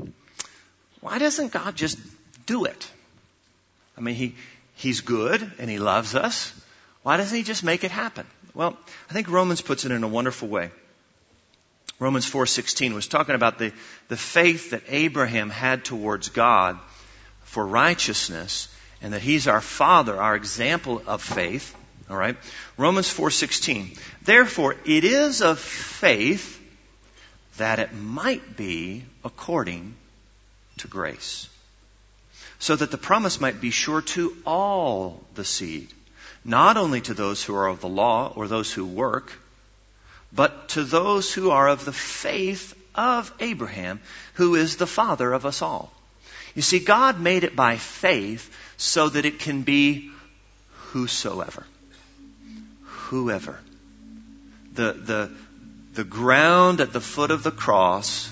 why doesn't God just do it? I mean, he, he's good and he loves us. Why doesn't he just make it happen? Well, I think Romans puts it in a wonderful way. Romans four sixteen was talking about the, the faith that Abraham had towards God for righteousness, and that he's our father, our example of faith. All right. Romans four sixteen. Therefore, it is of faith that it might be according to grace, so that the promise might be sure to all the seed, not only to those who are of the law or those who work, but to those who are of the faith of Abraham, who is the father of us all. You see, God made it by faith so that it can be whosoever. Whoever. The, the, the ground at the foot of the cross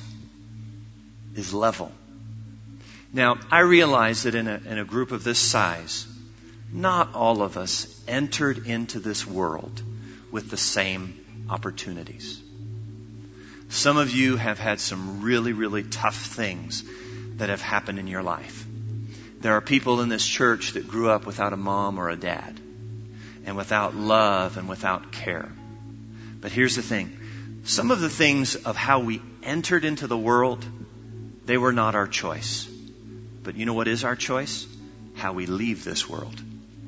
is level. Now, I realize that in a, in a group of this size, not all of us entered into this world with the same opportunities. Some of you have had some really, really tough things that have happened in your life. There are people in this church that grew up without a mom or a dad, and without love and without care. But here's the thing. Some of the things of how we entered into the world, they were not our choice. But you know what is our choice? How we leave this world.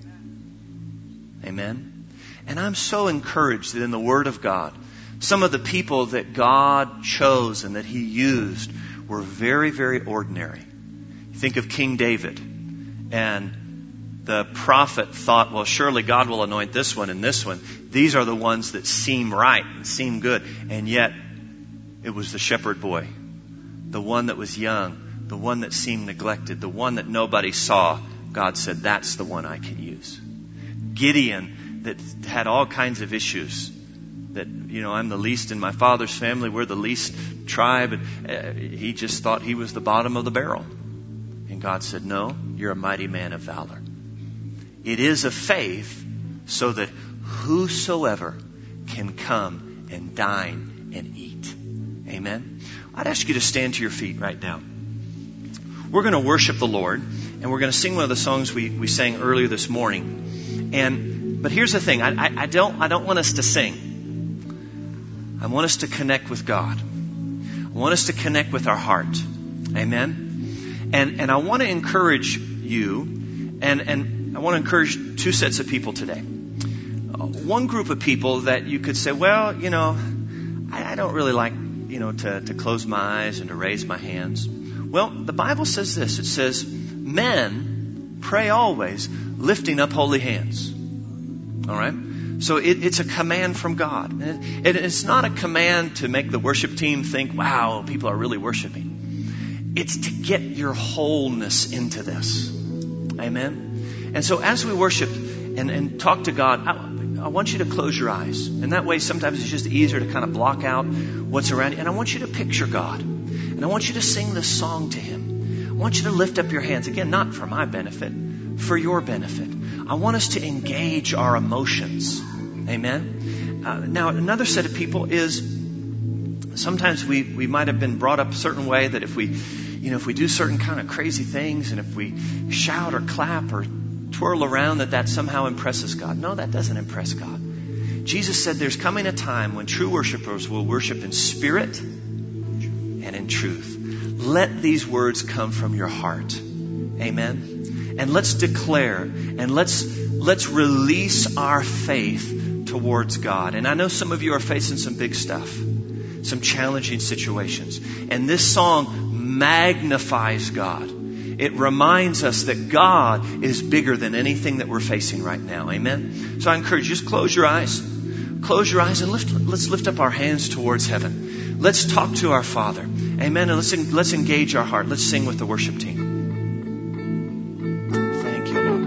Amen? And I'm so encouraged that in the Word of God, some of the people that God chose and that He used were very, very ordinary. Think of King David. And the prophet thought, well, surely God will anoint this one and this one. These are the ones that seem right and seem good. And yet, it was the shepherd boy. The one that was young. The one that seemed neglected. The one that nobody saw. God said, that's the one I can use. Gideon, that had all kinds of issues. That, you know, I'm the least in my father's family. We're the least tribe. And uh, he just thought he was the bottom of the barrel. And God said, no, you're a mighty man of valor. It is a faith so that whosoever can come and dine and eat. Amen. I'd ask you to stand to your feet right now. We're going to worship the Lord, and we're going to sing one of the songs we, we sang earlier this morning. And But here's the thing. I, I, I don't I don't want us to sing. I want us to connect with God. I want us to connect with our heart. Amen. And and I want to encourage you And, and I want to encourage two sets of people today. Uh, one group of people that you could say, well, you know, I, I don't really like, you know, to, to close my eyes and to raise my hands. Well, the Bible says this. It says, men pray always, lifting up holy hands. All right? So it, it's a command from God. And it, it's not a command to make the worship team think, wow, people are really worshiping. It's to get your wholeness into this. Amen? And so as we worship and, and talk to God, I, I want you to close your eyes. And that way sometimes it's just easier to kind of block out what's around you. And I want you to picture God. And I want you to sing this song to Him. I want you to lift up your hands. Again, not for my benefit, for your benefit. I want us to engage our emotions. Amen? Uh, now, another set of people is sometimes we, we might have been brought up a certain way that if we, you know, if we do certain kind of crazy things and if we shout or clap or twirl around that that somehow impresses God. No, that doesn't impress God. Jesus said there's coming a time when true worshipers will worship in spirit and in truth. Let these words come from your heart. Amen. And let's declare and let's let's release our faith towards God. And I know some of you are facing some big stuff, some challenging situations. And this song magnifies God. It reminds us that God is bigger than anything that we're facing right now. Amen. So I encourage you, just close your eyes. Close your eyes and lift, let's lift up our hands towards heaven. Let's talk to our Father. Amen. And let's, let's engage our heart. Let's sing with the worship team. Thank you, Lord.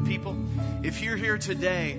young people, if you're here today,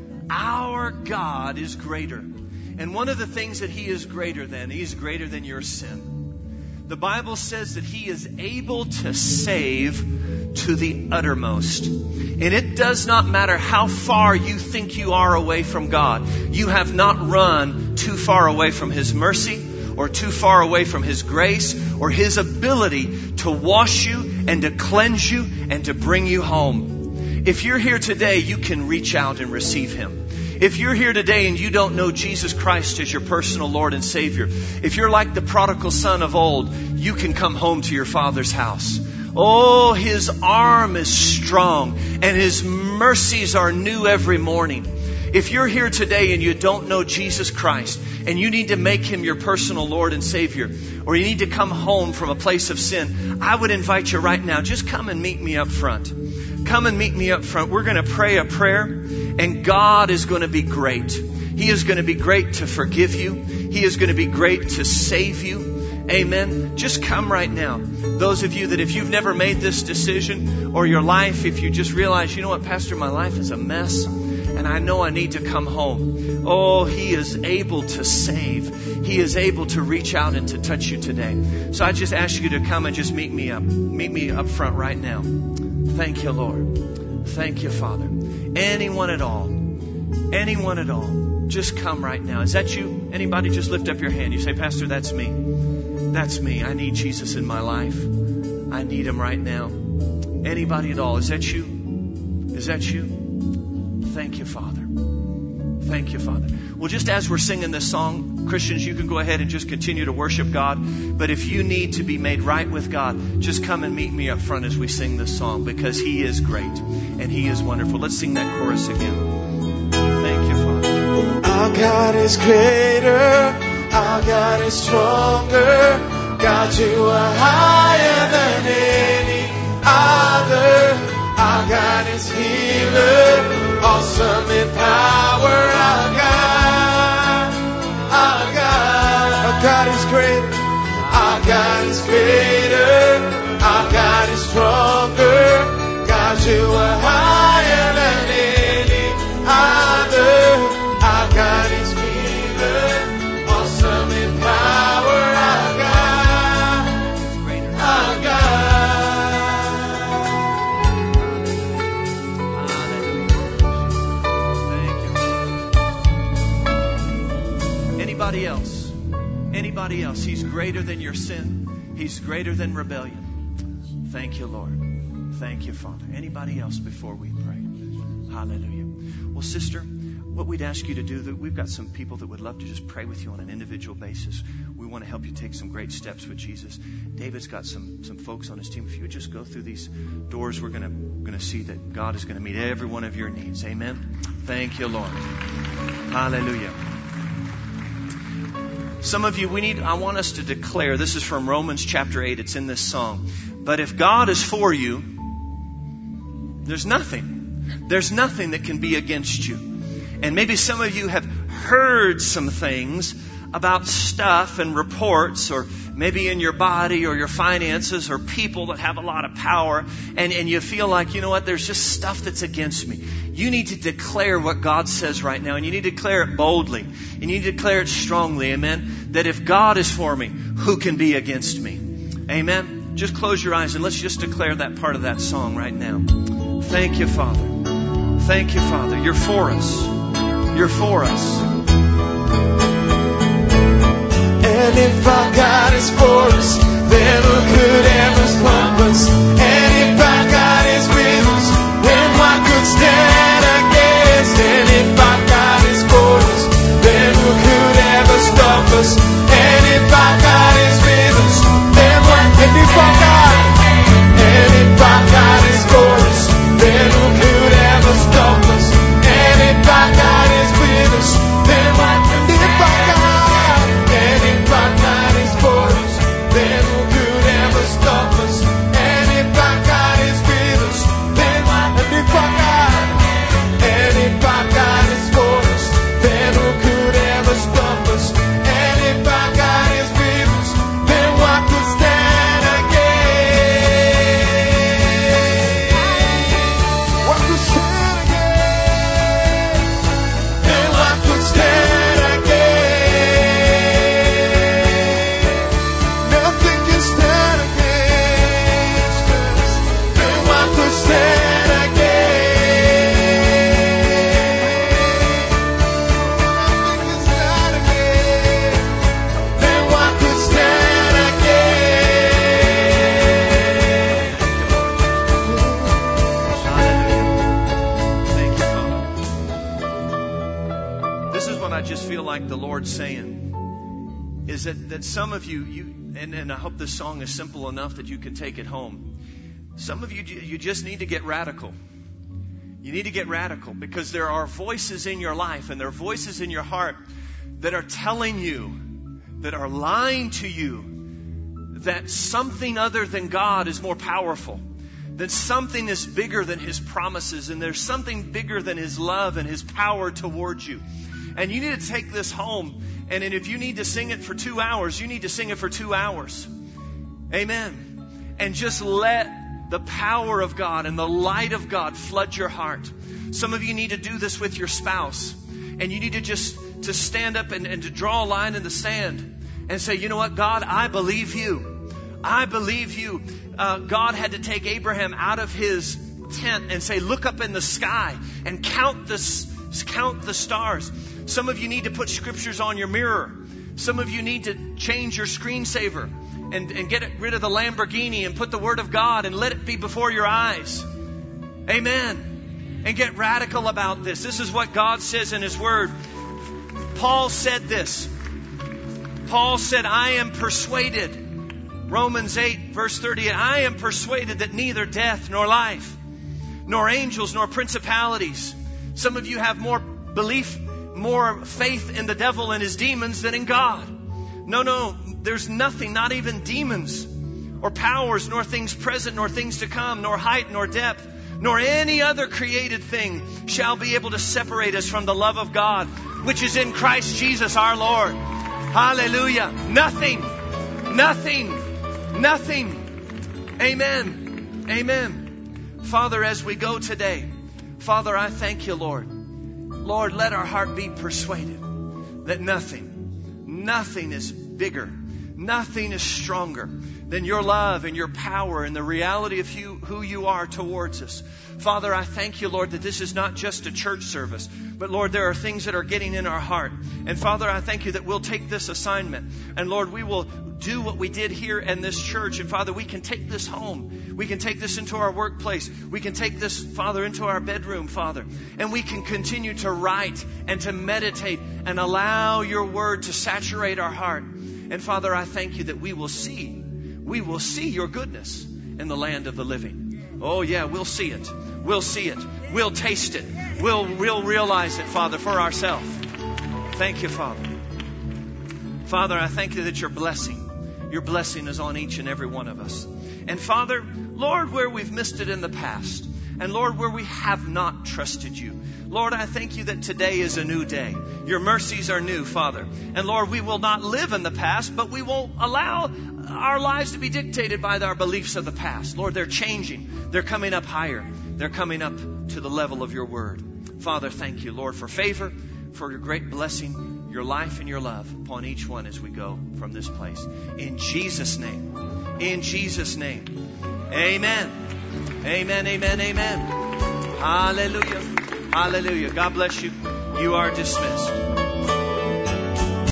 our God is greater. And one of the things that He is greater than, He is greater than your sin. The Bible says that He is able to save to the uttermost. And it does not matter how far you think you are away from God. You have not run too far away from His mercy, or too far away from His grace, or His ability to wash you and to cleanse you and to bring you home. If you're here today, you can reach out and receive Him. If you're here today and you don't know Jesus Christ as your personal Lord and Savior, if you're like the prodigal son of old, you can come home to your Father's house. Oh, His arm is strong and His mercies are new every morning. If you're here today and you don't know Jesus Christ and you need to make Him your personal Lord and Savior, or you need to come home from a place of sin, I would invite you right now, just come and meet me up front. Come and meet me up front. We're going to pray a prayer, and God is going to be great. He is going to be great to forgive you. He is going to be great to save you. Amen. Just come right now. Those of you that if you've never made this decision, or your life, if you just realize, you know what, Pastor, my life is a mess, and I know I need to come home. Oh, He is able to save. He is able to reach out and to touch you today. So I just ask you to come and just meet me up. Meet me up front right now. Thank you, Lord. Thank you, Father. Anyone at all. Anyone at all. Just come right now. Is that you? Anybody, just lift up your hand. You say, Pastor, that's me. That's me. I need Jesus in my life. I need Him right now. Anybody at all. Is that you? Is that you? Thank you, Father. Thank you, Father. Well, just as we're singing this song, Christians, you can go ahead and just continue to worship God. But if you need to be made right with God, just come and meet me up front as we sing this song, because He is great and He is wonderful. Let's sing that chorus again. Thank you, Father. Our God is greater. Our God is stronger. God, you are higher than any other. Our God is healer, awesome in power. Our God, our God, our God is great. Our God is greater. Our God is stronger. God, you are higher than any other. Our God is healer, awesome in power. Our God, our God. Anybody else? Anybody else? He's greater than your sin. He's greater than rebellion. Thank you, Lord. Thank you, Father. Anybody else before we pray? Hallelujah. Well, sister, what we'd ask you to do, that we've got some people that would love to just pray with you on an individual basis. We want to help you take some great steps with Jesus. David's got some some folks on his team. If you would just go through these doors, we're gonna gonna see that God is gonna meet every one of your needs. Amen. Thank you, Lord. Hallelujah. Some of you, we need, I want us to declare, this is from Romans chapter eight, it's in this song. But if God is for you, there's nothing. There's nothing that can be against you. And maybe some of you have heard some things about stuff and reports, or maybe in your body or your finances, or people that have a lot of power, and, and you feel like, you know what, there's just stuff that's against me. You need to declare what God says right now, and you need to declare it boldly, and you need to declare it strongly, amen, that if God is for me, who can be against me? Amen. Just close your eyes and let's just declare that part of that song right now. Thank you, Father. Thank you, Father. You're for us. You're for us. And if our God is for us, then who could ever stop us? And if our God is with us, then what could stand against? And if our God is for us, then who could ever stop us? And if our God is with us, then what could if our God? And if our God is for us, then who could ever stop us? And if our God is with us, then what could if our God? And if our God is like the Lord saying is that, that some of you, you and, and I hope this song is simple enough that you can take it home. Some of you, you just need to get radical. You need to get radical because there are voices in your life and there are voices in your heart that are telling you, that are lying to you, that something other than God is more powerful, that something is bigger than His promises, and there's something bigger than His love and His power towards you. And you need to take this home, and if you need to sing it for two hours, you need to sing it for two hours. Amen. And just let the power of God and the light of God flood your heart. Some of you need to do this with your spouse, and you need to just to stand up and, and to draw a line in the sand and say, you know what, God, I believe you. I believe you. Uh, God had to take Abraham out of his tent and say, look up in the sky and count the, count the stars. Some of you need to put scriptures on your mirror. Some of you need to change your screensaver and, and get rid of the Lamborghini and put the Word of God and let it be before your eyes. Amen. And get radical about this. This is what God says in His Word. Paul said this. Paul said, I am persuaded. Romans eight, verse thirty-eight, I am persuaded that neither death nor life, nor angels nor principalities. Some of you have more belief, more faith in the devil and his demons than in God. No, no, there's nothing, not even demons or powers, nor things present, nor things to come, nor height, nor depth, nor any other created thing shall be able to separate us from the love of God, which is in Christ Jesus our Lord. Hallelujah. Nothing, nothing, nothing. Amen. Amen. Father, as we go today, Father, I thank you, Lord. Lord, let our heart be persuaded that nothing, nothing is bigger, nothing is stronger than your love and your power and the reality of you, who you are towards us. Father, I thank you, Lord, that this is not just a church service, but Lord, there are things that are getting in our heart. And Father, I thank you that we'll take this assignment. And Lord, we will do what we did here in this church. And Father, we can take this home. We can take this into our workplace. We can take this, Father, into our bedroom, Father. And we can continue to write and to meditate and allow your word to saturate our heart. And Father, I thank you that we will see, we will see your goodness in the land of the living. Oh yeah, we'll see it. We'll see it. We'll taste it. We'll, we'll realize it, Father, for ourselves. Thank you, Father. Father, I thank you that your blessing, your blessing is on each and every one of us. And Father, Lord, where we've missed it in the past, and Lord, where we have not trusted you, Lord, I thank you that today is a new day. Your mercies are new, Father. And Lord, we will not live in the past, but we won't allow our lives to be dictated by our beliefs of the past. Lord, they're changing. They're coming up higher. They're coming up to the level of your word. Father, thank you, Lord, for favor, for your great blessing, your life and your love upon each one as we go from this place. In Jesus' name. In Jesus' name. Amen. Amen, amen, amen. Hallelujah. Hallelujah. God bless you. You are dismissed.